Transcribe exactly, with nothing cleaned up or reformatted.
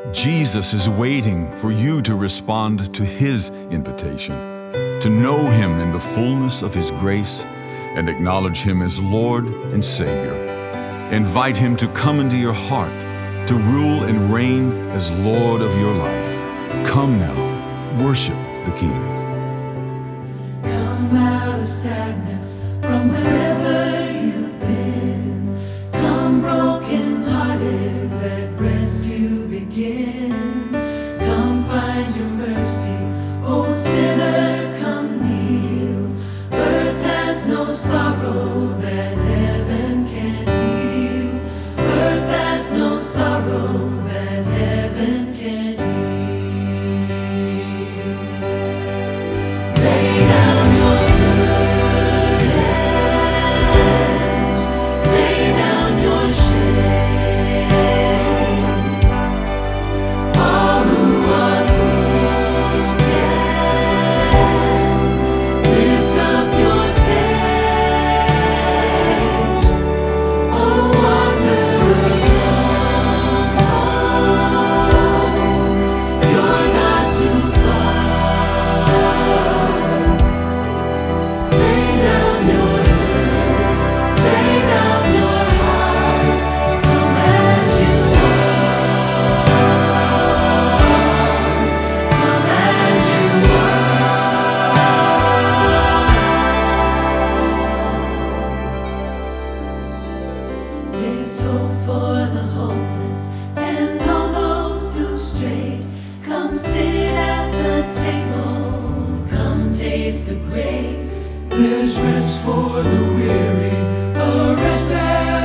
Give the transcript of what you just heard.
Jesus is waiting for you to respond to His invitation, to know Him in the fullness of His grace and acknowledge Him as Lord and Savior. Invite Him to come into your heart, to rule and reign as Lord of your life. Come now, worship the King. Come out of sadness from wherever you've been. Come broken-hearted, let rescue begin. Come find your mercy, oh sinner, come kneel. Earth has no sorrow that heaven can't heal. Earth has no sorrow that heaven can't heal. Lay down your burdens, lay down your shame. All who are broken, lift up your face. Oh, wanderer, come home. You're not too far. Lay down your hurt, lay down your heart. Come as you are, come as you are. There's hope for the hopeless and all those who strayed. Come sit at the table, come taste the grace. There's rest for the weary, a rest that